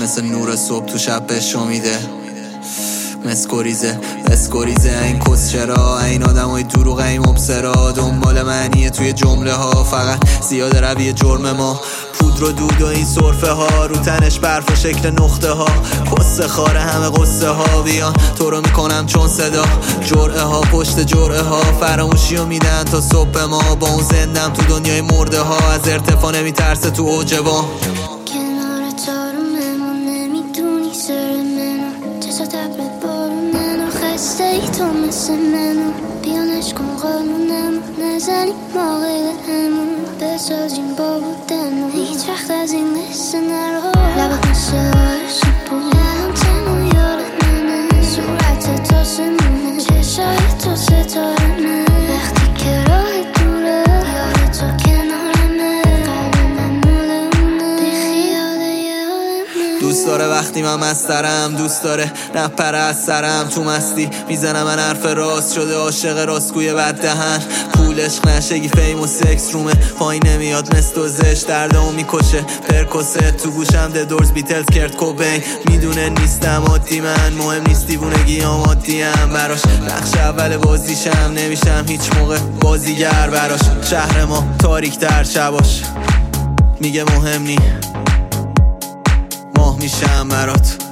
مثل نور صبح تو شب بشو میده. اسکوریزه این کس چرا این آدم های دروغ این مبصرا دنبال معنیه توی جمله ها، فقط زیاده روی جرم ما. پودر و دود و این سرفه ها رو تنش برف و شکل نقطه ها، قصه خاره همه قصه ها بیان تو رو میکنم چون صدا. جرعه ها پشت جرعه ها فراموشی رو میدن تا صبح ما، با اون زندم تو دنیای مرده ها، از ارتفاع نمیترسه تو اوج با. کنار تارو ممون نمیدونی سر منو، چشا تبرت بارونن و خسته ای تو مثل منو. بیانش کن قانونم نزنیم ما غیر همون، بسازیم با بودن هیچ وقت از این قصه نرو. لبت مثل آرش بودم تنو یار منه، صورت تو سمونه چشای تو ستاره من. وقتی که راه دوره یار تو کنارمه، قلبم مال اونه بیخیال یادمه. دوست داره وقتی من مسترم، دوست داره نپره از سرم تو مستی میزنم من حرف راست شده عاشق راستگوی بد دهن. پول عشق نشگی فیم و سکس رومه پایین نمیاد مثل و زش، دردمو میکشه پرکوسه تو گوشم ده دورز بیتلز کرد کوبین. میدونه نیستم عادی من، مهم نیست دیوونگی آمادیم براش، نقش اول بازیشم نمیشم هیچ موقع بازیگر براش. شهر ما تاریک تر شباش میگه مهم نی، ماه میشم برات.